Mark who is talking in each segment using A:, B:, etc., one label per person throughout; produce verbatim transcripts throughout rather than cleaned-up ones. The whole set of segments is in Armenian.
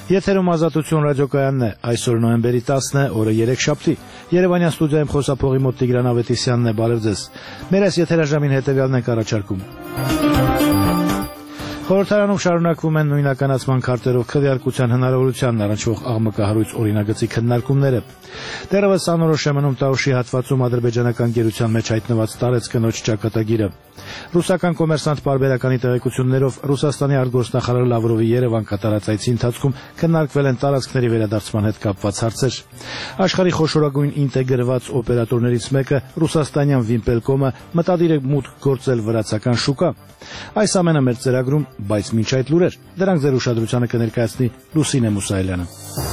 A: Եթերում Ազատություն ռադիոկայանն է, այսօր նոյեմբերի տասն է, օրը երեքշաբթի, Երևանյան ստուդիայում խոսափողի մոտ Տիգրան Ավետիսյանն է, բարև ձեզ, մեր այս եթերաժամին հետևյալն ենք առաջարկում. Խորհրդարանում շարունակվում են նույնականացման քարտերով քվեարկության հնարավորությանն առնչվող աղմկահարույց օրինագծի քննարկումները։ Դեռևս անորոշ է մնում Տաուշի հատվածում ադրբեջանական գերության մեջ հայտնված տարեց կնոջ ճակատագիրը։ Ռուսական կոմերսանտ պարբերականի տեղեկություններով Ռուսաստանի արտգործնախարար Լավրովի Երևան կատարած այցի ընթացքում քննարկվել են տարածքների վերադարձման հետ կապված հարցեր։ Աշխարհի խոշորագույն ինտեգրված օպերատորներից մեկը ռուսաստանյան Վիմպելկոմը մտադիր է մուտք գործել վրացական շուկա։ Այս ամենը մեր ծրագրում, բայց մինչ այդ լուրեր, դրանք ձեր ուշադրությանը կներկայացնի Լուսինե Մուսայելյանը։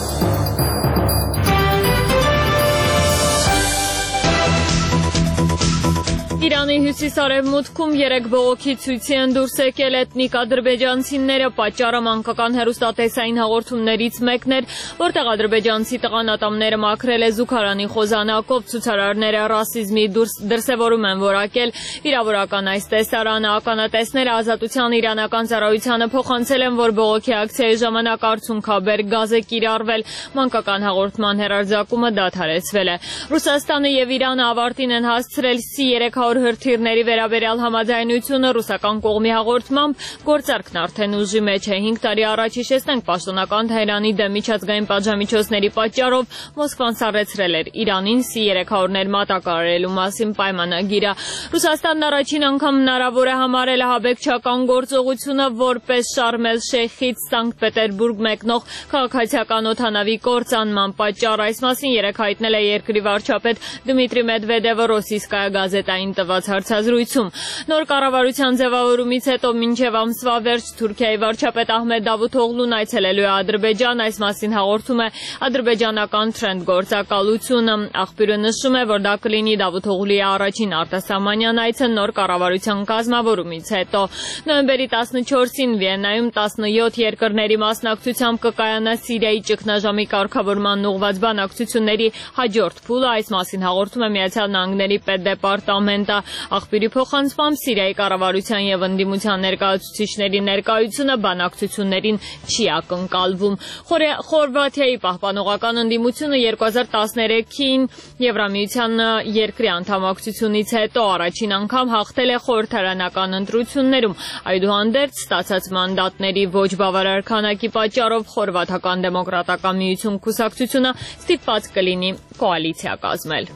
B: Իրանի հյուսիս-արևմուտքում երեք բողոքի ցույցի են դուրս եկել էթնիկ ադրբեջանցիները, պատճառը մանկական հեռուստատեսային հաղորդումներից մեկն էր, որտեղ ադրբեջանցի տղանատամները մաքրել է զուգարանի խոզանակով, ցուցարարները ռասիզմի դրսևորում են որակել, վիրավորական այս տեսարանը ականատեսները Ազատության իրանական ծառայությանը փոխանցել են, որ բողոքի ակցիայի ժամանակ արցունքաբեր գազ է կիրառվել, մանկական հաղորդման հեռարձակումը դադարեցվել է։ Ռուսաստանը եւ Իրանը ավարտին են հասցրել Սի երեք հարյուր հրթիռների վերաբերյալ համաձայնությունը ռուսական կողմի հաղորդմամբ գործարքն արդեն ուժի մեջ է։ հինգ տարի առաջ հիշեցնենք պաշտոնական Թեհրանի դեմ միջազգային պատժամիջոցների պատճառով Մոսկվան սառեցրել էր Իրանին Սի երեք հարյուրներ մատակարարելու մասին պայմանագիրը։ Ռուսաստանն առաջին անգամ հնարավոր է համարել ահաբեկչական գործողությունը որպես Շարմ էլ-Շեյխից Սանկտ Պետերբուրգ մեկնող քաղաքացիական օդանավի կործանման պատճառ։ Այս մասին երեկ հայտնել է երկրի վարչապետ Դմիտրի Մեդվեդևը Ռոսիյսկայա գազետային տված հարցազրույցում։ Նոր կառավարության ձևավորումից հետո մինչև ամսվա վերջ Թուրքիայի վարչապետ Ահմեդ Դավութօղլուն այցելելու է Ադրբեջան, այս մասին հաղորդում է ադրբեջանական Trend գործակալությունը։ Աղբյուրը նշում է, որ դա կլինի Դավութօղլուի առաջին արտասահմանյան այցը նոր կառավարության կազմավորումից հետո։ Նոյեմբերի տասնչորսին Վիեննայում տասնյոթ երկրների մասնակցությամբ կկայանա Սիրիայի ճգնաժամի կարգավորման ուղղված բանակցությունների հաջորդ փուլը, այս մասին հաղորդում է Միացյալ Նահանգների պետդեպարտամենտը։ Աղբյուրի փոխանցմամբ Սիրիայի կառավարության եւ ընդդիմության ներկայացուցիչների ներկայությունը բանակցություններին չի ակնկալվում։ Խորվաթիայի պահպանողական ընդդիմությունը երկու հազար տասներեքին Եվրամիության երկրի անդամակցությունից հետո առաջին անգամ հաղթել է խորհրդարանական ընտրություններում։ Այդուհանդերձ ստացած մանդատների ոչ բավարար քանակի պատճառով Խորվաթական դեմոկրատական միություն կուսակցությունը ստիպված կլինի կոալիցիա կազմել։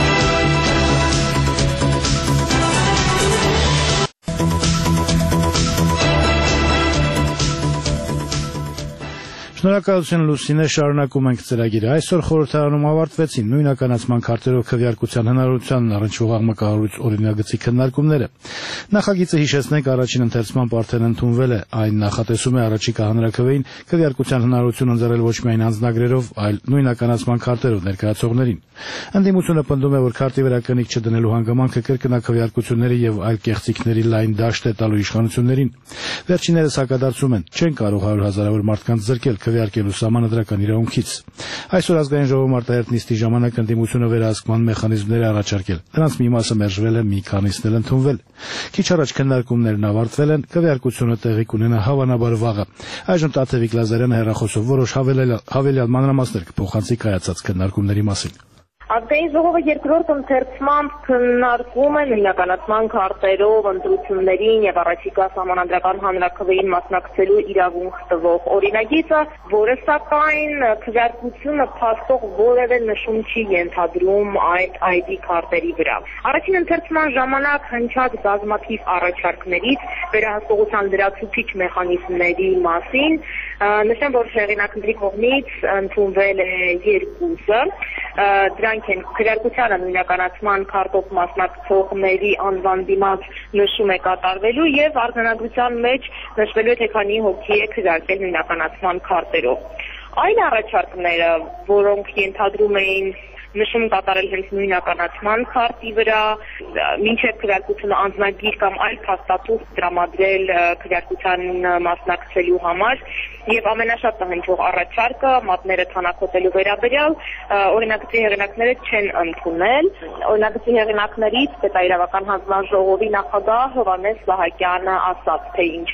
A: Շնորհակալություն Լուսինե, շարունակում ենք ծրագիրը։ Այսօր խորհրդարանում ավարտվեցին նույնականացման քարտերով քվեարկության հնարավորությանն առնչվող աղմկահարույց օրինագծի քննարկումները։ Նախագիծը հիշեցնենք առաջին ընթերցման արդեն ընդունվել է, այն նախատեսում է առաջիկա հանրաքվեին քվեարկության հնարավորություն ընձեռել ոչ միայն անձնագրերով, այլ նույնականացման քարտերով ներկայացողներին։ Ընդդիմությունը պնդում է, որ քարտի վրա կնիկ չդնելու հանգամանքը կրկնա քվեարկությունների եւ այլ կեղծիքների լայն դաշտ է տալու իշխանություններին։ Վերջիններս հակադարձում են, չեն կարող հարյուր հազարավոր մարդկանց զրկել քվեարկելու սահմանադրական իրավունքից։ Այսօր ազգային ժողովում արտահերթ նիստի ժամանակ ընդդիմությունը վերահսկման մեխանիզմներ է առաջարկել։ Դրանց մի մասը մերժվել է, մի քանիսն էլ ընդունվել։ Քիչ առաջ քննարկումներն ավարտվել են, քվեարկությունը տեղի կունենա հավանաբար վաղը։ Այժմ Տաթևիկ Լազարյանը հեռախոսով որոշ հավելյալ մանրամասներ կփոխանցի կայացած քննարկումների մասին։
C: Ազգային ժողովը երկրորդ ընթերցմամբ քննարկում է նույնականացման քարտերով ընտրություններին եւ առաջիկա սահմանադրական հանրաքվեին մասնակցելու իրավունք տվող օրինագիծը, որը սակայն քվեարկությունը փաստող որևէ նշում չի ենթադրում այդ այ դի քարտերի վրա։ Առաջին ընթերցման ժամանակ հնչած բազմաթիվ առաջարկներից վերահսկողության լրացուցիչ մեխանիզմների մասին նշեմ, որ հեղինակների կողմից ընդունվել է երկուսը։ Դրանք են քվեարկությանը նույնականացման քարտով մասնակցողների անվան դիմաց նշում է կատարվելու եւ արձանագրության մեջ նշվելու է թե քանի հոգի է քվեարկել նույնականացման քարտերով։ Այն առաջարկները, որոնք ենթադրում էին նշում կատարել հենց նույնականացման քարտի վրա, մինչև քվեարկությունը անձնագիր կամ այլ փաստաթուղթ տրամադրել քվեարկության մասնակցելու համար եւ ամենաշատը հնչող առաջարկը մատները թանաքոտելու վերաբերյալ օրինագծի հեղինակները չեն ընդունել։ Օրինագծի հեղինակներից պետաիրավական հանձնաժողովի նախագահ Հովհաննես Սահակյանը ասաց, թե ինչու։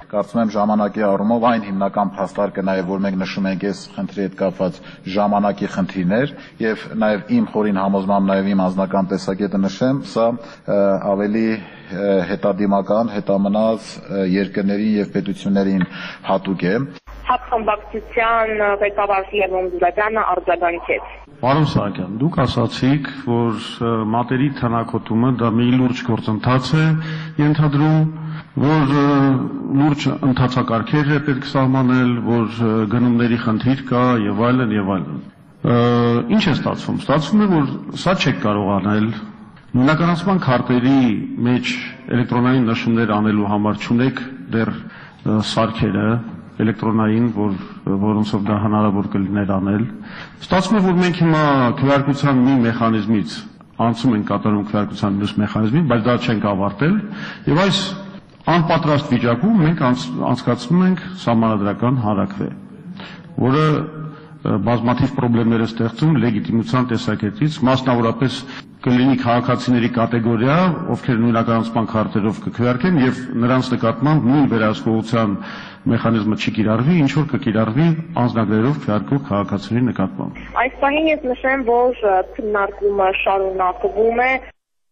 D: կարծում եմ ժամանակի առումով այն հիմնական փաստարկը նաև որ մենք նշում ենք այս խնդրի հետ կապված ժամանակի խնդիրներ եւ նաև իմ խորին համոզմամբ նաև իմ անձնական տեսակետը նշեմ, սա ավելի հետադիմական, հետամնաց երկրներին եւ պետություններին հատուկ է։
C: Հապխմբակցության ղեկավար Լևոն Զուրաբյանը արձագանքեց.
E: Պարոն Սահակյան, դուք ասացիք, որ մատերի թանաքոտումը դա մի լուրջ գործընթաց է ենթադրում, որ լուրջ ընթացակարգեր է պետք սահմանել, որ գնումների խնդիր կա եւ այլն եւ այլն։ Ինչ է ստացվում։ Ստացվում է, որ սա չեք կարող անել։ Նույնականացման քարտերի մեջ էլեկտրոնային նշումներ անելու համար չունեք դեռ սարքերը էլեկտրոնային, որ որոնցով դա հնարավոր կլիներ անել։ Ստացվում է, որ մենք հիմա քվեարկության մի մեխանիզմից անցում ենք կատարում քվեարկության մյուս մեխանիզմին, բայց դա չենք ավարտել, եւ այս անպատրաստ վիճակում մենք անցկացնում ենք սահմանադրական հանրաքվե, որը բազմաթիվ խնդիրներ է ստեղծում լեգիտիմության տեսակետից, մասնավորապես կլինի քաղաքացիների կատեգորիա, ովքեր նույնականացման քարտերով կքվեարկեն եւ նրանց նկատմամբ նույն վերահսկողության մեխանիզմը չի կիրառվի, ինչ որ կկիրառվի անձնագրերով քվեարկող քաղաքացիների նկատմամբ։
C: Այս պահին ես նշեմ, որ քննարկումը շարունակվում է։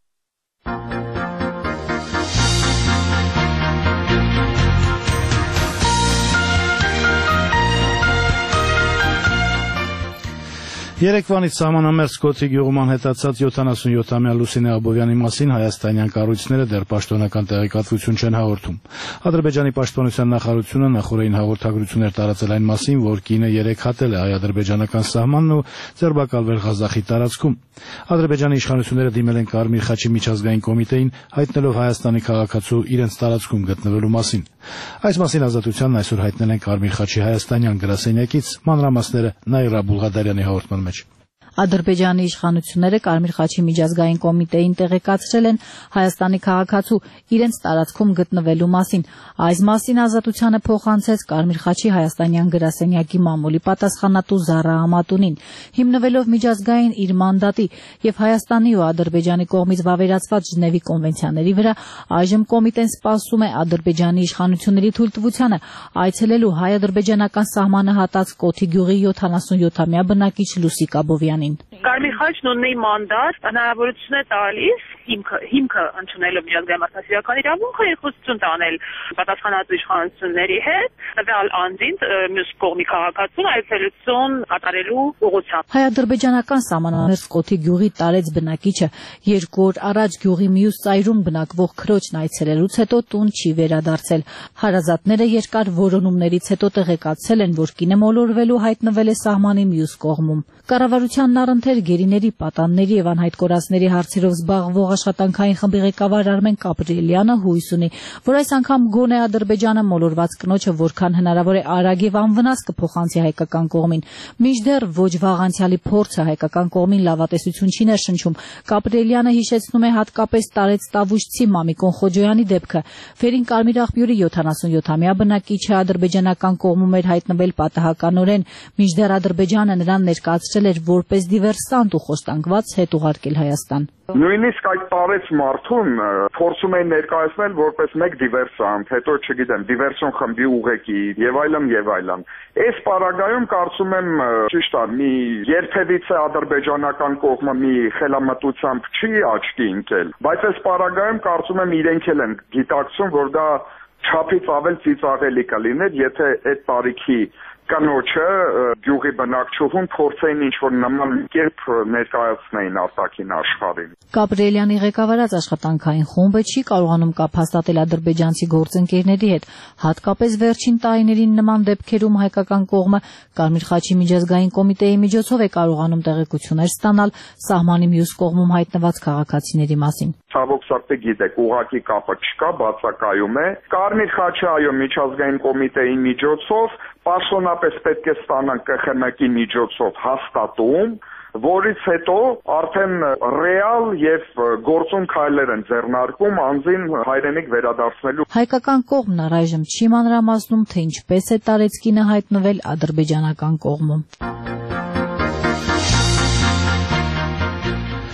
A: Երեկվանից սահմանամերձ Կոթի գյուղում անհետացած յոթանասունյոթամյա Լուսինե Աբովյանի մասին հայաստանյան կառույցները դեռ պաշտոնական տեղեկատվություն չեն հաղորդում։ Ադրբեջանի պաշտպանության նախարարությունը նախորդին հաղորդագրություններ տարածել այն մասին, որ կինը երեք հատել է հայ-ադրբեջանական սահմանն ու ձերբակալվել Ղազախի տարածքում։ Ադրբեջանի իշխանությունները դիմել են Կարմիր խաչի միջազգային կոմիտեին, հայտնելով Հայաստանի քաղաքացու իրենց տարածքում գտնվելու մասին։ Այս մասին ազատությանն այսօր հայտնել են Կարմիր խաչի հայաստանյան գրասենյակից, մանրամասները Նաիրա Բուլղադարյանի հաղորդման մեջ։
F: Ադրբեջանի իշխանությունները Կարմիր խաչի միջազգային կոմիտեին տեղեկացրել են Հայաստանի քաղաքացու իրենց տարածքում գտնվելու մասին։ Այս մասին ազատությանը փոխանցեց Կարմիր խաչի հայաստանյան գրասենյակի մամուլի պատասխանատու Զառա Ամատունին, հիմնվելով միջազգային իր մանդատի եւ Հայաստանի ու Ադրբեջանի կողմից վավերացված Ժնևի կոնվենցիաների վրա, այժմ կոմիտեն սպասում է Ադրբեջանի իշխանությունների թույլտվությանը այցելելու հայ-ադրբեջանական սահմանը հատած Կոթի գյուղի յոթանասունյոթամյա բնակիչ Լուսիկ Աբովյանին։
C: Կարմիր խաչն ունի մանդատ, հնարավորություն է տալիս հիմքը հիմքը ընդունելով միջազգային մարդասիրական իրավունքը եւ խոսություն տանել պատասխանատու իշխանությունների հետ, տվյալ անձին մյուս կողմի քաղաքացուն այցելություն կատարելու ուղղությամբ։
F: Հայ-ադրբեջանական սահմանամերձ Կոթի գյուղի տարեց բնակիչը երկու օր առաջ գյուղի մյուս ծայրում բնակվող քրոջն այցելելուց հետո տուն չի վերադարձել։ Հարազատները երկար որոնումներից հետո տեղեկացել են, որ կինը մոլորվելու հայտնվել է սահմանի մյուս կողմում։ Կառավարությանն առընթեր գերիների, պատանների եւ անհայտ կորածների հարցերով զբաղվող աշխատանքային խմբի ղեկավար Արմեն Կապրելյանը հույս ունի, որ այս անգամ գոնե Ադրբեջանը մոլորված կնոջը որքան հնարավոր է արագ եւ անվնաս կփոխանցի հայկական կողմին։ Մինչդեռ ոչ վաղ անցյալի փորձը հայկական կողմին լավատեսություն չի ներշնչում։ Կապրելյանը հիշեցնում է հատկապես տարեց տավուշցի Մամիկոն Խոջոյանի դեպքը։ Ֆերին Կարմիր աղբյուրի յոթանասունյոթամյա բնակիչը ադրբեջանական կողմում էր հայտնվել պատահականորեն, մինչդեռ Ադրբեջանը նրան ներկայացրել էր որպես դիվերսանտ ու խոստանգված հետ ուղարկել Հայաստան։
G: Նույնիսկ այդ տարեց մարդուն փորձում էին ներկայացնել որպես մեկ դիվերսանտ, հետո չգիտեմ, դիվերսիոն խմբի ուղեկի եւ այլն եւ այլն։ Այս պարագայում կարծում եմ ճիշտ է, մի երբևիցե ադրբեջանական կողմը մի խելամտությամբ չի աչքի ընկել, բայց այս պարագայում կարծում եմ իրենք էլ են գիտակցում, որ դա չափից ավել ծիծաղելի կլիներ, եթե այդ տարիքի կնոջը գյուղի բնակչուհուն փորձեին ինչ-որ նման կերպ ներկայացնեին արտաքին աշխարհին։
F: Կապրելյանի ղեկավարած աշխատանքային խումբը չի կարողանում կապ հաստատել ադրբեջանցի գործընկերների հետ, հատկապես վերջին տարիներին նման դեպքերում հայկական կողմը Կարմիր խաչի միջազգային կոմիտեի միջոցով է կարողանում տեղեկություններ ստանալ սահմանի մյուս կողմում հայտնված քաղաքացիների մասին։
G: Ցավոք սրտի գիտեք, ուղղակի կապը չկա, բացակայում է։ Կարմիր խաչը այո միջազգային կոմիտեի միջոցով պաշտոնապես պետք է ստանան Կ Խ M Կ-ի միջոցով հաստատում, որից հետո արդեն ռեալ եւ գործուն քայլեր են ձեռնարկում անձին հայրենիք վերադարձնելու։
F: Հայկական կողմն առայժմ չի մանրամասնում, թե ինչպես է տարեցկինը հայտնվել ադրբեջանական կողմում։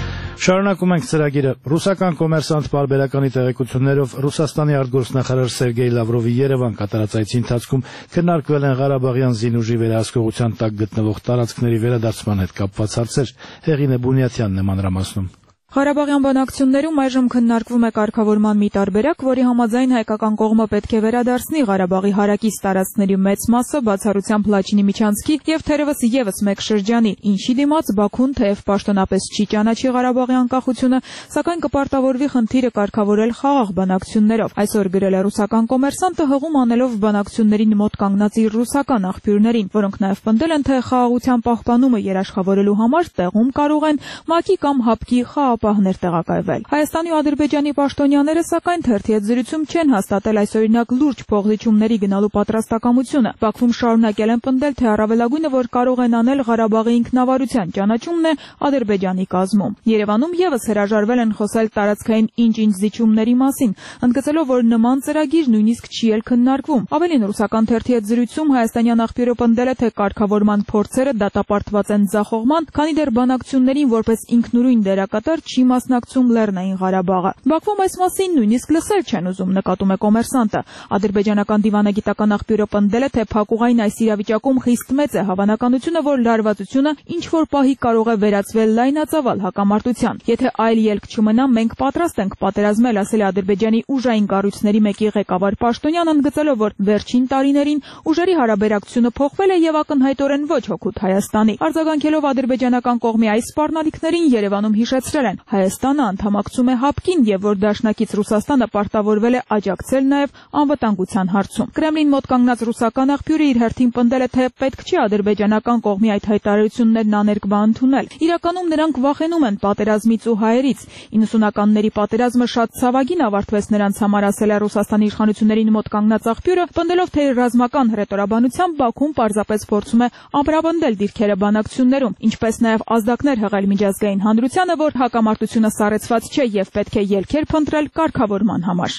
A: Շարունակում ենք ծրագիրը։ Ռուսական կոմերսանտ պարբերականի տեղեկություններով Ռուսաստանի արտգործնախարար Սերգեյ Լավրովի Երևան կատարած այցի ընթացքում քննարկվել են Ղարաբաղյան զինուժի վերահսկողության տակ գտնվող տարածքների վերադարձման հետ կապված հարցեր։ Հեղինե Բունյաթյանն է մանրամասնում։
H: Ղարաբաղյան բանակցություններում այժմ քննարկվում է կարգավորման մի տարբերակ, որի համաձայն հայկական կողմը պետք է վերադարձնի Ղարաբաղի հարակից տարածքների մեծ մասը, բացառությամբ Լաչինի միջանցքի եւ թերևս եւս մեկ շրջանի, ինչի դիմաց Բաքուն թեև պաշտոնապես չի ճանաչի Ղարաբաղի անկախությունը, սակայն կպարտավորվի խնդիրը կարգավորել խաղաղ բանակցություններով։ Այսօր գրել է ռուսական կոմերսանտը, հղում անելով բանակցություններին մոտ կանգնած իր ռուսական աղբյուրներին, որոնք նաեւ պնդել են, թե խաղաղության պահպանումը երաշխավորելու համար տեղում կարող են ՄԱԿ-ի կամ ՀԱՊԿ-ի խաղապահներ տեղակայվել։ Հայաստանի ու Ադրբեջանի պաշտոնյաները սակայն թերթի հետ զրույցում չեն հաստատել այսօրինակ լուրջ փոխզիջումների գնալու պատրաստակամությունը։ Բաքվում շարունակել են պնդել, թե առավելագույնը, որ կարող են անել Ղարաբաղի ինքնավարության ճանաչումն է Ադրբեջանի կազմում։ Երևանում եւս հրաժարվել են խոսել տարածքային ինչ-ինչ զիջումների մասին, ընդգծելով, որ նման ծրագիր նույնիսկ չի էլ քննարկվում։ Ավելին, ռուսական թերթի հետ զրույցում հայաստանյան աղբյուրը պնդել է, թե կարգավորման փորձերը դատապարտված են ձախողման, քանի դեռ բանակցություններին որպես ինքնուրույն դերակատար չի մասնակցում Լեռնային Ղարաբաղը։ Բաքվում այս մասին նույնիսկ լսել չեն ուզում, նկատում է կոմերսանտը։ Ադրբեջանական դիվանագիտական աղբյուրը պնդել է, թե փակուղային այս իրավիճակում խիստ մեծ է հավանականությունը, որ լարվածությունը ինչ որ պահի կարող է վերածվել լայնածավալ հակամարտության։ Եթե այլ ելք չմնա, մենք պատրաստ ենք պատերազմել, ասել է Ադրբեջանի ուժային կառույցների մեկի ղեկավար պաշտոնյան, ընդգծելով, որ վերջին տարիներին ուժերի հարաբերակցությունը փոխվել է եւ ակնհայտորեն ոչ հօգուտ Հայաստանի։ Արձագանքելով ադրբեջանական կողմի այս սպառնալիքներին, Երևանում հիշեցրել են, Հայաստանը անդամակցում է ՀԱՊԿ-ին եւ որ դաշնակից Ռուսաստանը պարտավորվել է աջակցել նաեւ անվտանգության հարցում։ Կրեմլին մոտ կանգնած ռուսական աղբյուրը իր հերթին պնդել է, թե պետք չի ադրբեջանական կողմի այդ հայտարարություններն աներկբա ընդունել։ Իրականում նրանք վախենում են պատերազմից ու հայերից։ իննսունականների պատերազմը շատ ցավագին ավարտվեց նրանց համար, ասել է Ռուսաստանի իշխանություններին մոտ կանգնած աղբյուրը, պնդելով, թե ռազմական հռետորաբանությամբ Բաքուն պարզապես փորձում է ամրապնդել դիրքերը բանակցություններում, ինչպես նաեւ ազդակներ հղել միջազգային հանրությանը, որ հակամարտությունը սառեցված չէ եւ պետք է ելքեր փնտրել կարգավորման համար։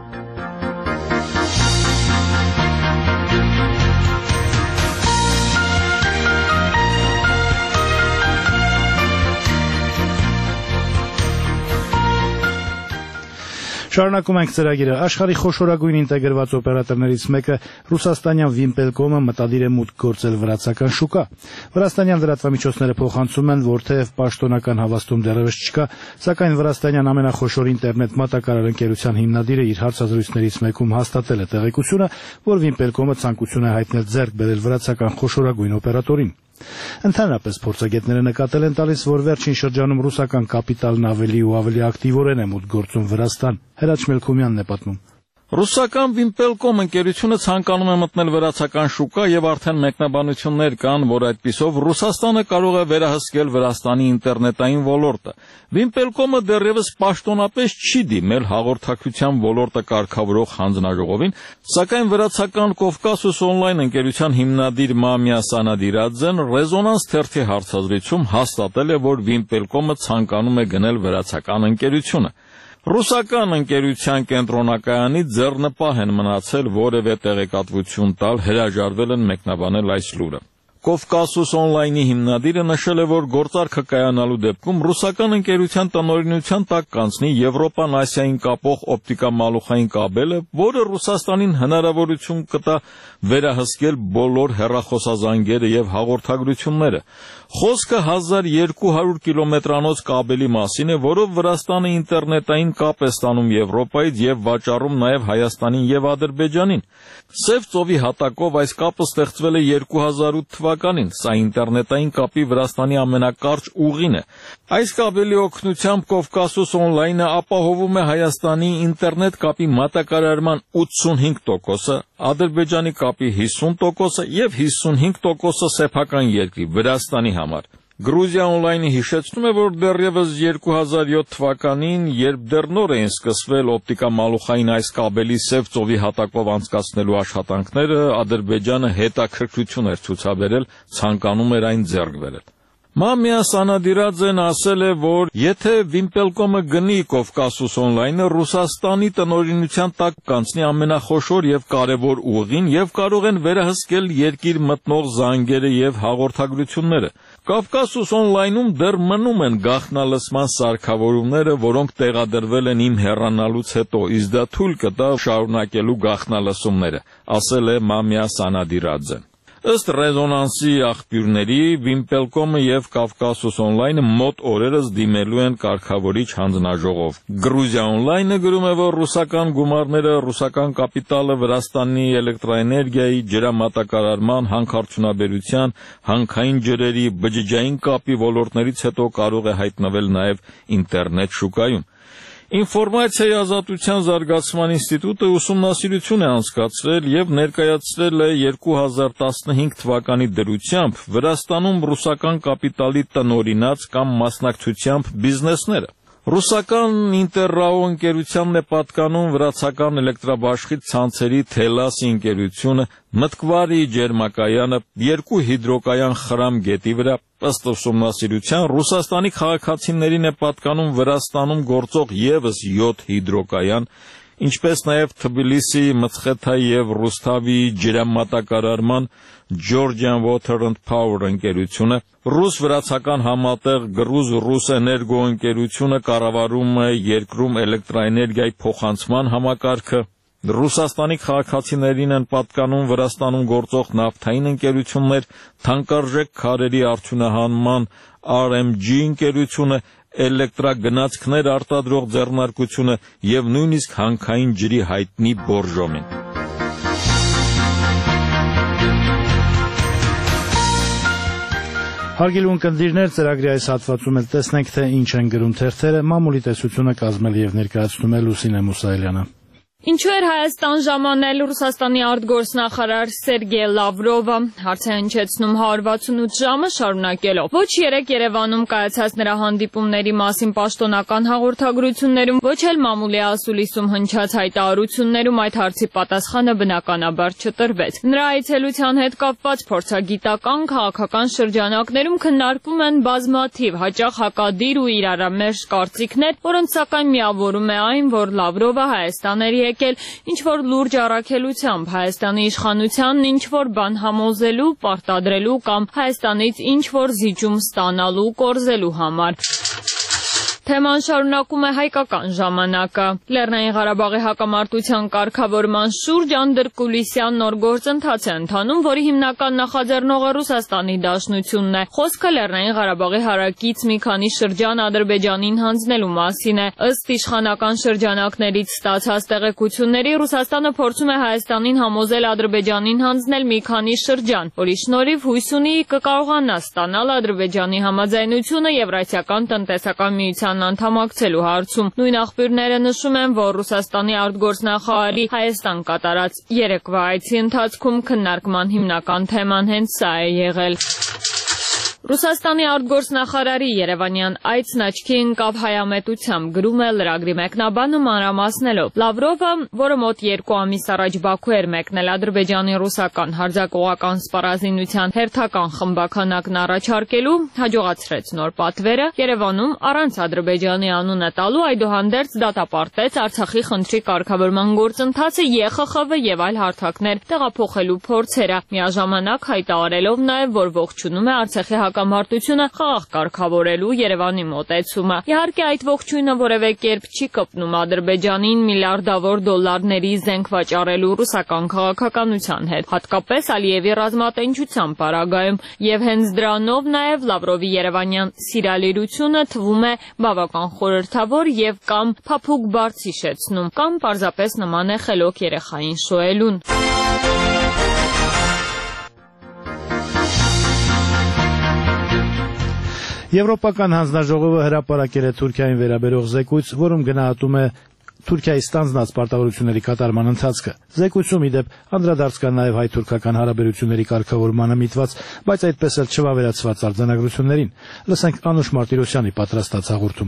A: Շարունակում ենք ծրագիրը։ Աշխարհի խոշորագույն ինտեգրված օպերատորներից մեկը ռուսաստանյան Վիմպելկոմը մտադիր է մուտք գործել վրացական շուկա։ Վրաստանյան լրատվամիջոցները փոխանցում են, որ թեև պաշտոնական հավաստում դեռևս չկա, սակայն վրաստանյան ամենախոշոր ինտերնետ մատակարար ընկերության հիմնադիրը իր հարցազրույցներից մեկում հաստատել է տեղեկությունը, որ Վիմպելկոմը ցանկություն է հայտնել ձեռք բերել վրացական խոշորագույն օպերատորին։ Ընդհանրապես փորձագետները նկատել են տալիս, որ վերջին շրջանում ռուսական կապիտալն ավելի ու ավելի ակտիվորեն է մուտք գործում Վրաստան։ Հրաչ Մելքումյանն է պատմում։
I: Ռուսական Վիմպելկոմ ընկերությունը ցանկանում է մտնել վրացական շուկա եւ արդեն մեկնաբանություններ կան, որ այդպիսով Ռուսաստանը կարող է վերահսկել Վրաստանի ինտերնետային ոլորտը։ Վիմպելկոմը դեռևս պաշտոնապես չի դիմել հաղորդակցության ոլորտը կարգավորող հանձնաժողովին, սակայն վրացական Կովկասուս օնլայն ընկերության հիմնադիր Մամիա Սանադիրաձեն Ռեզոնանս թերթի հարցազրույցում հաստատել է, որ Վիմպելկոմը ցանկանում է գնել վրացական ընկերությունը։ Ռուսական ընկերության կենտրոնակայանից ձեռնպահ են մնացել որևէ տեղեկատվություն տալ, հրաժարվել են մեկնաբանել այս լուրը։ Կովկասուս օնլայնի հիմնադիրը նշել է, որ գործարքը կայանալու դեպքում ռուսական ընկերության տնօրինության տակ կանցնի Եվրոպան Ասիային կապող օպտիկամալուխային կաբելը, որը Ռուսաստանին հնարավորություն կտա վերահսկել բոլոր հեռախոսազանգերը եւ հաղորդագրությունները։ Խոսքը հազար երկու հարյուր կիլոմետրանոց կաբելի մասին է, որով Վրաստանը ինտերնետային կապ է ստանում Եվրոպայից եւ վաճառում նաեւ Հայաստանին եւ Ադրբեջանին։ Սև ծովի հատակով այս կապը ստեղծվել է երկու հազար ութ թվականին, սա ինտերնետային կապի Վրաստանի ամենակարճ ուղին է։ Այս կաբելի օգնությամբ Կովկասուս օնլայնը ապահովում է Հայաստանի ինտերնետ կապի մատակարարման ութսունհինգ տոկոսը, Ադրբեջանի կապի հիսուն տոկոսը եւ հիսունհինգ տոկոսը սեփական երկրի Վրաստանի համար։ Գրուզիա օնլայնը հիշեցնում է, որ դեռևս երկու հազար յոթ թվականին, երբ դեռ նոր էին սկսվել օպտիկամալուխային այս կաբելի Սև ծովի հատակով անցկացնելու աշխատանքները, Ադրբեջանը հետաքրքրություն էր ցուցաբերել, ցանկանում էր այն ձեռք բերել։ Մամիա Սանադիրաձեն ասել է, որ եթե Վիմպելկոմը գնի Կովկասուս օնլայնը, Ռուսաստանի տնօրինության տակ կանցնի ամենախոշոր եւ կարեւոր ուղին եւ կարող են վերահսկել երկիր մտնող զանգերը եւ հաղորդագրությունները։ Կովկասուս օնլայնում դեռ մնում են գաղտնալսման սարքավորումները, որոնք տեղադրվել են իմ հեռանալուց հետո, իսկ դա թույլ կտա շարունակելու գաղտնալսումները, ասել է Մամիա Սանադիրաձեն։ Ըստ ռեզոնանսի աղբյուրների, Վիմպելկոմը եւ Կովկասուս օնլայնը մոտ օրերս դիմելու են կարգավորիչ հանձնաժողով։ Գրուզիա օնլայնը գրում է, որ ռուսական գումարները ռուսական կապիտալը Վրաստանի էլեկտրաէներգիայի, ջրամատակարարման, հանքարդյունաբերության, հանքային ջրերի, բջջային կապի ոլորտներից հետո կարող է հայտնվել նաեւ ինտերնետ շուկայում։ Ինֆորմացիայի ազատության զարգացման ինստիտուտը ուսումնասիրություն է անցկացրել եւ ներկայացրել է երկու հազար տասնհինգ թվականի դրությամբ Վրաստանում ռուսական կապիտալի տնօրինած կամ մասնակցությամբ բիզնեսները։ Ռուսական Ինտերրաո ընկերությանն է պատկանում վրացական էլեկտրաբաշխի ցանցերի Թելասի ընկերությունը, Մտկվարի ջերմակայանը, երկու հիդրոկայան Խրամ գետի վրա։ Ըստ ուսումնասիրության Ռուսաստանի քաղաքացիներին է պատկանում Վրաստանում գործող եւս յոթ հիդրոկայան, ինչպես նաև Թբիլիսի, Մցխեթայի եւ Ռուսթավի ջրամատակարարման Georgian Water and Power ընկերությունը, ռուս-վրացական համատեղ Գրուզ-ռուս էներգո ընկերությունը կառավարում է երկրում էլեկտրաէներգիայի փոխանցման համակարգը, Ռուսաստանի քաղաքացիներին են պատկանում Վրաստանում գործող նավթային ընկերություններ, թանկարժեք քարերի արդյունահանման R M G ընկերությունը, էլեկտրագնացքներ արտադրող ձեռնարկությունը եւ նույնիսկ հանքային ջրի հայտնի Բորժոմին։
A: Հարգելի ունկնդիրներ, ծրագրի այս հատվածում էլ տեսնենք, թե ինչ են գրում թերթերը, մամուլի տեսությունը կազմել եւ ներկայացնում է Լուսինե Մուսայելյանը։
B: Ինչու էր Հայաստան ժամանել Ռուսաստանի արտգործնախարար Սերգեյ Լավրովը, հարց է հնչեցնում հարյուր վաթսունութ ժամը շարունակելով։ Ոչ երեկ Երևանում կայացած նրա հանդիպումների մասին պաշտոնական հաղորդագրություններում, ոչ էլ մամուլի ասուլիսում հնչած հայտարարություններում այդ հարցի պատասխանը բնականաբար չտրվեց։ Նրա այցելության հետ կապված փորձագիտական, քաղաքական շրջանակներում քննարկվում են բազմաթիվ հաճախ հակադիր ու իրարամերժ կարծիքներ, որոնց սակայն միավորում է այն, որ Լավրովը Հայաստան էր եկել ինչ-որ լուրջ առաքելությամբ Հայաստանի իշխանությանն ինչ-որ բան համոզելու, պարտադրելու կամ Հայաստանից ինչ-որ զիջում ստանալու, կորզելու համար։ Թեման շարունակում է հայկական ժամանակը։ Լեռնային Ղարաբաղի հակամարտության կարգավորման շուրջ անդրկուլիսյան նոր գործընթաց է ընթանում, որի հիմնական նախաձեռնողը Ռուսաստանի Դաշնությունն է։ Խոսքը Լեռնային Ղարաբաղի հարակից մի քանի շրջան Ադրբեջանին հանձնելու մասին է։ Ըստ իշխանական շրջանակներից ստացած տեղեկությունների, Ռուսաստանը փորձում է Հայաստանին համոզել Ադրբեջանին հանձնել մի քանի շրջան, որի շնորհիվ հույս ունի կկարողանա ստանալ Ադրբեջանի համաձայնությունը Եվրասիական տնտեսական միության անդամակցելու հարցում։ Նույն աղբյուրները նշում են, որ Ռուսաստանի արտգործնախարարի Հայաստան կատարած երեկվա այցի ընթացքում քննարկման հիմնական թեման հենց սա է եղել։ Ռուսաստանի արտգործնախարարի Երևանյան այցն աչքի ընկավ հայամետությամբ, գրում է լրագրի մեկնաբանը մանրամասնելով։ Լավրովը, որը մոտ երկու ամիս առաջ Բաքու էր մեկնել Ադրբեջանի ռուսական հարձակողական սպառազինության հերթական խմբաքանակն առաջարկելու, հաջողացրեց նոր պատվերը, Երևանում առանց Ադրբեջանի անունը տալու այդուհանդերձ դատապարտեց Արցախի խնդրի կարգավորման գործընթացը, Ե Խ Խ V եւ այլ հարթակներ տեղափոխելու փորձերը, միաժամանակ հայտարարելով նաեւ, որ ողջունում է Արցախի հակամարտությունը խաղաղ կարգավորելու Երևանի մոտեցումը։ Իհարկե այդ ողջույնը որևէ կերպ չի կպնում Ադրբեջանին միլիարդավոր դոլարների զենք վաճառելու ռուսական քաղաքականության հետ, հատկապես Ալիևի ռազմատենչության պարագայում, եւ հենց դրանով նաեւ Լավրովի երևանյան սիրալիրությունը թվում է բավական խորհրդավոր եւ կամ փափուկ բարձ հիշեցնում, կամ պարզապես նման է խելոք երեխային շոյելուն։
A: Եվրոպական հանձնաժողովը հրապարակել է Թուրքիային վերաբերող զեկույց, որում գնահատում է Թուրքիայի ստանձնած պարտավորությունների կատարման ընթացքը։ Զեկույցում ի դեպ անդրադարձ կան նաև հայ-թուրքական հարաբերությունների կարգավորմանը միտված, բայց այդպես էլ չվավերացված արձանագրություններին։ Լսենք Անուշ Մարտիրոսյանի պատրաստած հաղորդումը։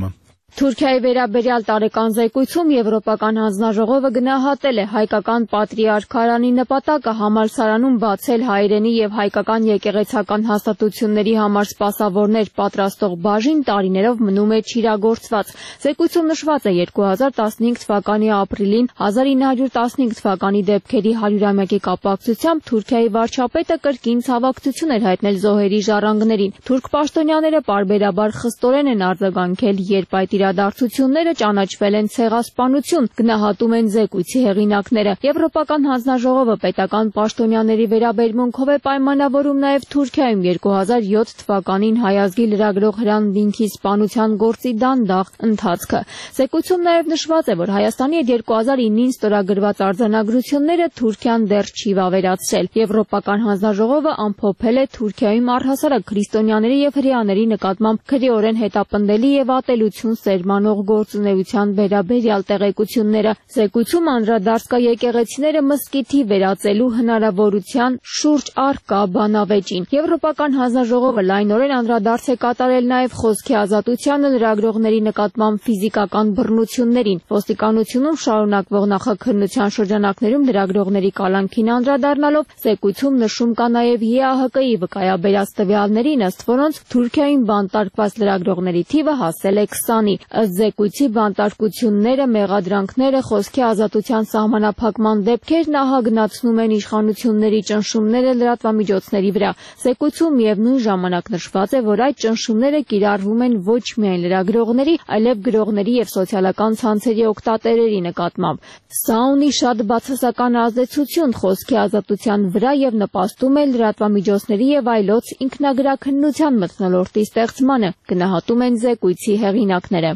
J: Թուրքիայի վերաբերյալ տարեկան զեկույցում Եվրոպական հանձնաժողովը գնահատել է հայկական պատրիարքարանի նպատակը համալսարանում բացել հայրենի եւ հայկական եկեղեցական հաստատությունների համար սպասավորներ պատրաստող բաժին տարիներով մնում է չիրագործված։ Զեկույցում նշված է երկու հազար տասնհինգ թվականի ապրիլին հազար ինը հարյուր տասնհինգ թվականի դեպքերի հարյուրամյակի կապակցությամբ Թուրքիայի վարչապետը կրկին ցավակցություն էր հայտնել զոհերի ժառանգներին։ Թուրք պաշտոնյաները պարբերաբար խստորեն են արձագանքել, երբ այդ իրադարձությունները ճանաչվել են ցեղասպանություն, գնահատում են զեկույցի հեղինակները։ Եվրոպական հանձնաժողովը պետական պաշտոնյաների վերաբերմունքով է պայմանավորում նաև Թուրքիայում երկու հազար յոթ թվականին հայազգի լրագրող Հրանտ Դինքի սպանության գործի դանդաղ ընթացքը։ Զեկույցում նաև նշված է, որ Հայաստանի հետ երկու հազար ինին ստորագրված արձանագրությունները Թուրքիան դեռ չի վավերացրել։ Եվրոպական հանձնաժողովը ամփոփել է Թուրքիայում առհասարակ քրիստոնյաների եւ հրեաների նկատմամբ քրեորեն հետապնդելի եւ ատելություն սերմանող գործունեության վերաբերյալ տեղեկությունները։ Զեկույցում անդրադարձ կա եկեղեցիները մզկիթի վերածելու հնարավորության շուրջ առկա բանավեճին։ Եվրոպական հանձնաժողովը լայնորեն անդրադարձ է կատարել նաև խոսքի ազատությանը, լրագրողների նկատմամբ ֆիզիկական բռնություններին։ Ոստիկանությունում շարունակվող նախաքննության շրջանակներում լրագրողների կալանքին անդրադառնալով զեկույցում նշում կա նաև ԵԱՀԿ-ի վկայաբերած տվյալներին, ըստ որոնց Թուրքիայում բանտարկված լրագրողների թիվը հասել է քսանի։ Ըստ զեկույցի բանտարկությունները, մեղադրանքները, խոսքի ազատության սահմանափակման դեպքեր նահագնացնում են իշխանությունների ճնշումները լրատվամիջոցների վրա։ Զեկույցում միևնույն ժամանակ նշված է, որ այդ ճնշումները կիրառվում են ոչ միայն լրագրողների, այլև գրողների եւ սոցիալական ցանցերի օգտատերերի նկատմամբ։ Սա ունի շատ բացասական ազդեցություն խոսքի ազատության վրա եւ նպաստում է լրատվամիջոցների եւ այլոց ինքնագրաքննության մթնոլորտի ստեղծմանը, գնահատում են զեկույցի հեղինակները։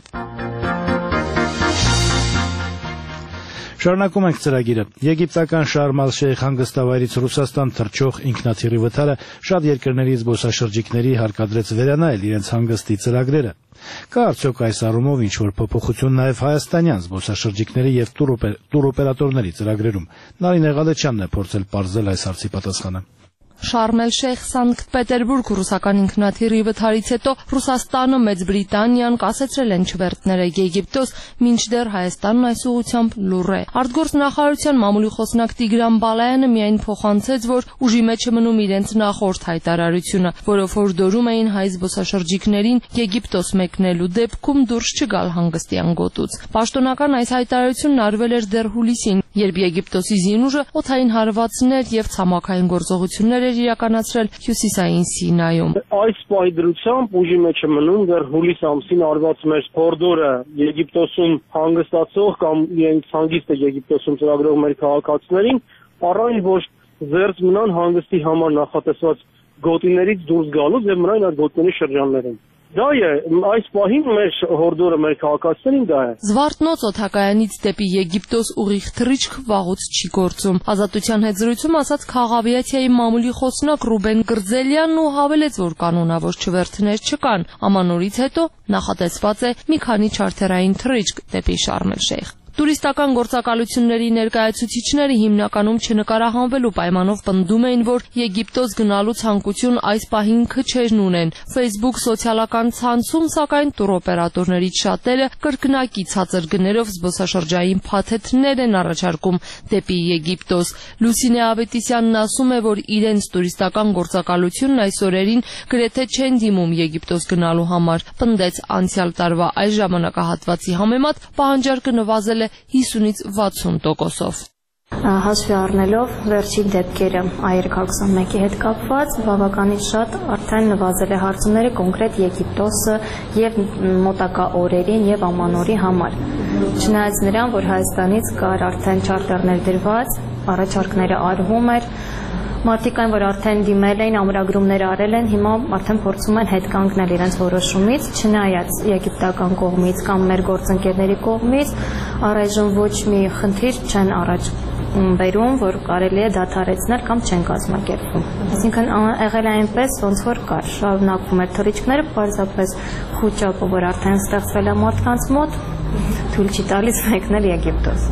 A: Շարունակում ենք ծրագիրը։ Եգիպտական Շարմ ալ-Շեյխ հանգստավայրից Ռուսաստան թռչող ինքնաթիռի վթարը շատ երկրների զբոսաշրջիկների հարկադրեց վերանայել իրենց հանգստի ծրագրերը։ Կա արդյոք այս առումով ինչ-որ փոփոխություն նաև հայաստանյան զբոսաշրջիկների եւ տուրօպերատորների ծրագրերում։ Նարինե Ղալեչյանն է փորձել պարզել այս հարցի պատասխանը։
K: Շարմ էլ-Շեյխ Սանկտ Պետերբուրգ ռուսական ինքնաթիռի վթարից հետո Ռուսաստանը, Մեծ Բրիտանիան կասեցրել են չվերթները Եգիպտոս, մինչդեռ Հայաստանն այս ուղղությամբ լուռ է։ Արտգործ նախարարության մամուլի խոսնակ Տիգրան Բալայանը միայն փոխանցեց, որ ուժի մեջ է մնում իրենց նախորդ հայտարարությունը, որով հորդորում էին հայ զբոսաշրջիկներին Եգիպտոս մեկնելու դեպքում դուրս չգալ հանգստյան գոտուց։ Պաշտոնական այս հայտարարությունն արվել էր դեռ հուլիսին, երբ Եգիպտոսի զինուժը օդային հարվածներ եւ ցամաքային գործողություններ իրականացրել Հյուսիսային Սինայում։
L: Այս պահի դրությամբ ուժի մեջ է մնում դեռ հուլիս ամսին արված մեր հորդորը Եգիպտոսում հանգստացող կամ իրենց հանգիստը Եգիպտոսում ծրագրող մեր քաղաքացիներին, առայն որ զերծ մնան հանգստի համար նախատեսված գոտիներից դուրս գալուց եւ մնան այդ գոտիների շրջաններում։ Դա է, այս պահին մեր հորդորը մեր քաղաքացիներին դա է։
K: Զվարթնոց օդակայանից դեպի Եգիպտոս ուղիղ թռիչք վաղուց չի գործում։ Ազատության հետ զրույցում ասաց քաղավիացիայի մամուլի խոսնակ Ռուբեն Գրձելյանն ու հավելեց, որ կանոնավոր չվերթներ չկան։ Ամանորից հետո նախատեսված է մի քանի չարթերային թռիչք դեպի Շարմ էլ-Շեյխ։ Տուրիստական գործակալությունների ներկայացուցիչները հիմնականում չնկարահանվելու պայմանով պնդում էին, որ Եգիպտոս գնալու ցանկություն այս պահին քչերն ունեն։ Facebook սոցիալական ցանցում, սակայն տուրօպերատորներից շատերը կրկնակի ցածր գներով զբոսաշրջային փաթեթներ են առաջարկում դեպի Եգիպտոս։ Լուսինե Ավետիսյանն ասում է, որ իրենց տուրիստական գործակալությունն այս օրերին գրեթե չեն դիմում Եգիպտոս գնալու համար։ Պնդեց անցյալ տարվա այս ժամանակահատվածի համեմատ պահանջարկը նվազել հիսունից վաթսուն տոկոսով։
M: Հաշվի առնելով վերջին դեպքերը այ երեք հազար հիսունմեկի հետ կապված բավականին շատ արդեն նվազել է հարցումները կոնկրետ Եգիպտոսը եւ մոտակա օրերին եւ ամանորի համար։ Չնայած նրան, որ Հայաստանից կար արդեն չարտերներ դրված, առաջարկները արվում էր, մարդիկ այն, որ արդեն դիմել էին, ամրագրումներ արել են, հիմա արդեն փորձում են հետ կանգնել իրենց որոշումից, չնայած եգիպտական կողմից կամ մեր գործընկերների կողմից առայժմ ոչ մի խնդիր չեն առաջ բերում, որ կարելի է դադարեցնել կամ չեն կազմակերպվում։ Այսինքն եղել է այնպես, ոնց որ կար, շարունակվում էր թռիչքները, պարզապես խոճապը, որ արդեն ստեղծվել է մարդկանց մոտ, թույլ չի տալիս մեկնել Եգիպտոս։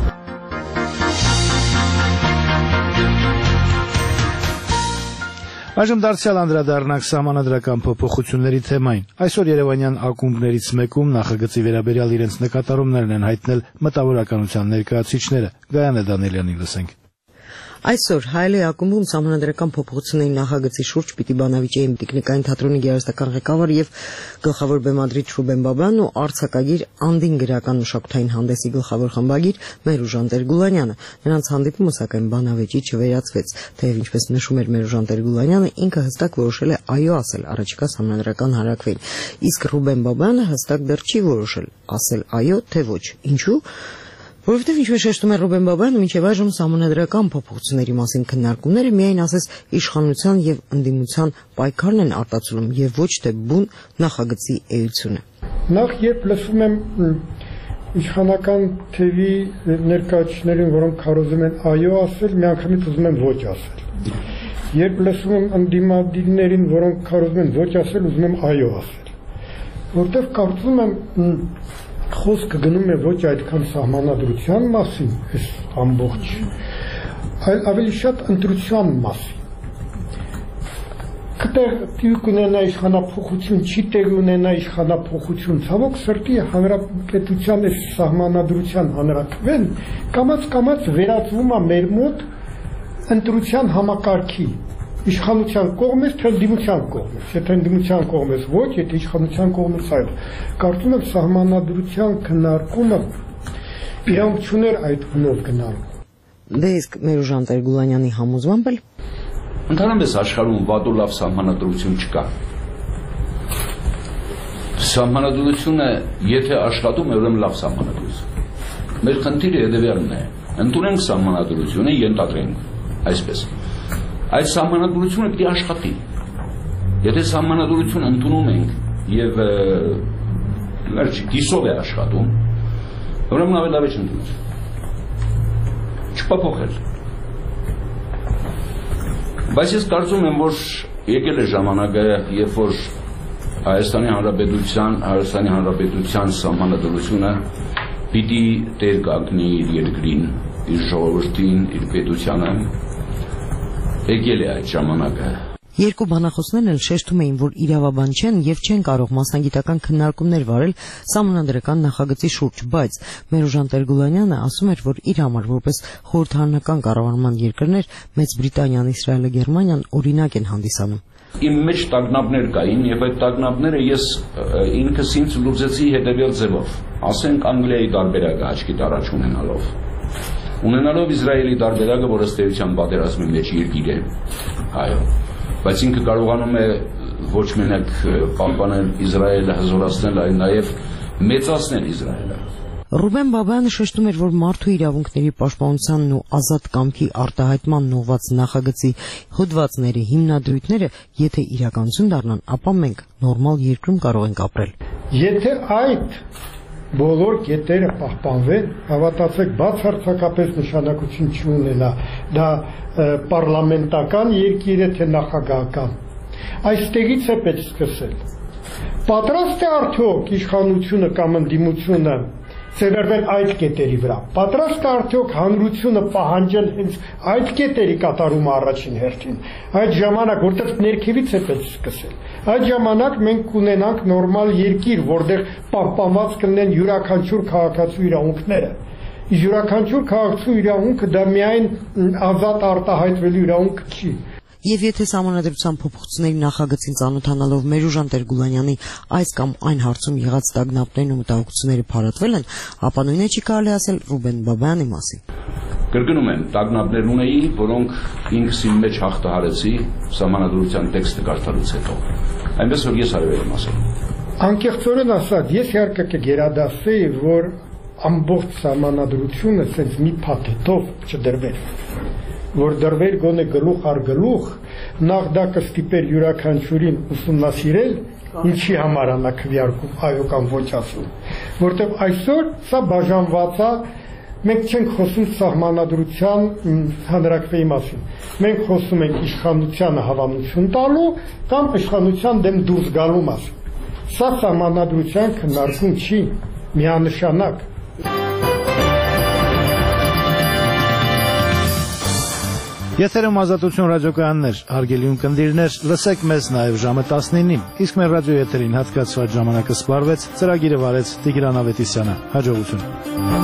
A: Այժմ դարձյալ անդրադառնանք սահմանադրական փոփոխությունների թեմային։ Այսօր Երևանյան ակումբներից մեկում նախագծի վերաբերյալ իրենց նկատառումներն են հայտնել մտավորականության ներկայացուցիչները։ Գայանե Դանիելյանին լսենք։
N: Այսօր Հայելի ակումբում սահմանադրական փոփոխությունների նախագծի շուրջ պիտի բանավիճեին տեխնիկային թատրոնի գեղարվեստական ղեկավար եւ գլխավոր բեմադրիչ Ռուբեն Բաբյանն ու արձակագիր Անդին գրական մշակութային հանդեսի գլխավոր խմբագիր Մերուժան Տեր-Գուլանյանը։ Նրանց հանդիպումը սակայն բանավեճի չվերածվեց, թեև ինչպես նշում էր Մերուժան Տեր-Գուլանյանը, ինքը հստակ որոշել է այո ասել առաջիկա սահմանադրական հարակվին, իսկ Ռուբեն Բաբյանը հստակ դեռ չի որոշել ասել այո թե ոչ։ Ինչու՞։ Որովհետև ինչպես շեշտում է Ռուբեն Բաբյանը, մինչև այժմ սահմանադրական փոփոխությունների մասին քննարկումները միայն ասես իշխանության եւ ընդդիմության պայքարն են արտացոլում եւ ոչ թե բուն նախագծի էությունը։
O: Նախ երբ լսում եմ իշխանական թևի ներկայացուցիչներին, որոնք քարոզում են այո ասել, միանգամից ուզում եմ ոչ ասել։ Երբ լսում եմ ընդդիմադիրներին, որոնք քարոզում են ոչ ասել, ուզում եմ այո ասել։ Որտեվ կարծում եմ խոսքը գնում է ոչ այդքան սահմանադրության մասին, այս ամբողջ, այլ ավելի շատ ընտրության մասին։ Կտեղ տիպ ունենա իշխանափոխություն, չի տեղ ունենա իշխանափոխություն, ցավոք սրտի հանրապետության այս սահմանադրության հանրաքվեն կամաց-կամաց վերածվում է մեր մոտ ընտրության համակարգի, իշխանության կողմից, թե ընդդիմության կողմից, եթե ընդդիմության կողմից ոչ, եթե իշխանության կողմից այլ։ Կարծում եմ սահմանադրության քննարկումը իրավունք չուներ այդ հնով գնալ։
N: Դե իսկ Մերուժան Տեր-Գուլանյանի համոզմամբ էլ
P: ընդհանրապես աշխարհում վատ ու լավ սահմանադրություն չկա։ Սահմանադրությունը եթե աշխատում է, ուրեմն լավ սահմանադրություն։ Մեր խնդիրը հետևյալն է. ընդունենք սահմանադրությունը, ենթադրենք այսպես։ Այդ սահմանադրությունը պիտի աշխատի։ Եթե սահմանադրություն ընդունում ենք եւ կիսով է աշխատում, ուրեմն ավելի լավ է չընդունենք։ Չփոփոխել։ Բայց ես կարծում եմ, որ եկել է ժամանակը, երբ որ Հայաստանի Հանրապետության, Հայաստանի Հանրապետության սահմանադրությունը պիտի տեր կանգնի իր երկրին, իր ժողովրդին, իր պետությանը։ Եկել է այդ ժամանակը։
N: Երկու բանախոսներն էլ շեշտում էին, որ իրավաբան չեն եւ չեն կարող մասնագիտական քննարկումներ վարել սահմանադրական նախագծի շուրջ, բայց Մերուժան Տեր-Գուլանյանը ասում էր, որ իր համար որպես խորհրդարանական կառավարման երկրներ Մեծ Բրիտանիան, Իսրայելը, Գերմանիան օրինակ են հանդիսանում։
P: Իմ մեջ տագնապներ կային եւ այդ տագնապները ես ինքս ինձ լուծեցի հետեւյալ ձևով։ Ասենք Անգլիայի տարբերակը աչքիդ առաջ ունենալով։ Ունենալով Իսրայելի տարբերակը, որ ըստ էության պատերազմի մեջ երկիր է, այո, բայց ինքը կարողանում է ոչ մենակ պահպանել Իսրայելը, հզորացնել, այլ նաև մեծացնել Իսրայելը։
N: Ռուբեն Բաբյանը շեշտում էր, որ մարդու իրավունքների պաշտպանությանն ու ազատ կամքի արտահայտման ուղղված նախագծի հոդվածների հիմնադրույթները, եթե իրականություն դառնան, ապա մենք նորմալ երկրում կարող ենք ապրել։
O: Եթե այդ բոլոր կետերը պահպանվեն, հավատացեք, բացարձակապես նշանակություն չունենա դա պարլամենտական երկիր է, թե նախագահական։ Այստեղից է պետք սկսել։ Պատրաստ է արդյոք իշխանությունը կամ ընդդիմությունը ծերերվել այդ կետերի վրա։ Պատրաստ է արդյոք հանրությունը պահանջել հենց այդ կետերի կատարումը առաջին հերթին։ Այդ ժամանակ, որտեղ ներքևից է պետք սկսել։ Այդ ժամանակ մենք կունենանք նորմալ երկիր, որտեղ պահպանված կլինեն յուրաքանչյուր քաղաքացու իրավունքները։ Յուրաքանչյուր քաղաքացու իրավունքը դա միայն ազատ արտահայտվելու իրավունք չի։
N: Եվ եթե սահմանադրության փոփոխությունների նախագծին ծանոթանալով Մերուժան Տեր-Գուլանյանի այս կամ այն հարցում եղած տագնապներն ու մտահոգությունները փարատվել են, ապա նույնը չի կարելի ասել Ռուբեն Բաբյանի մասին։
P: Կրկնում եմ, տագնապներ ունեի, որոնք ինքս իմ մեջ հաղթահարեցի սահմանադրության տեքստը կարդալուց հետո։ Այնպես որ ես այո եմ ասել։
O: Անկեղծորեն ասած, ես իհարկե կգերադասեի, որ ամբողջ սահմանադրությունը սենց մի փաթեթով չդրվեր, որ դրվեր գոնե գլուխ առ գլուխ, նախ դա կստիպեր յուրաքանչյուրին ուսումնասիրել, ինչի համար է նա քվեարկում այո կամ ոչ ասում, որտեղ այսօր սա բաժանված է, մենք չենք խոսում սահմանադրության հանրաքվեի մասին, մենք խոսում ենք իշխանությանը հավանություն տալու կամ իշխանության դեմ դուրս գալու մասին։ Սա սահմանադրության քննարկում չի, միանշանակ։
A: Եթերում Ազատություն ռադիոկայաններ, հարգելի ունկնդիրներ, լսեք մեզ նաև ժամը տասնինին, իսկ մեր ռադիո եթերին հատկացված ժամանակը սպառվեց, ծրագիրը վարեց Տիգրան Ավետիսյանը։ Հաջողություն։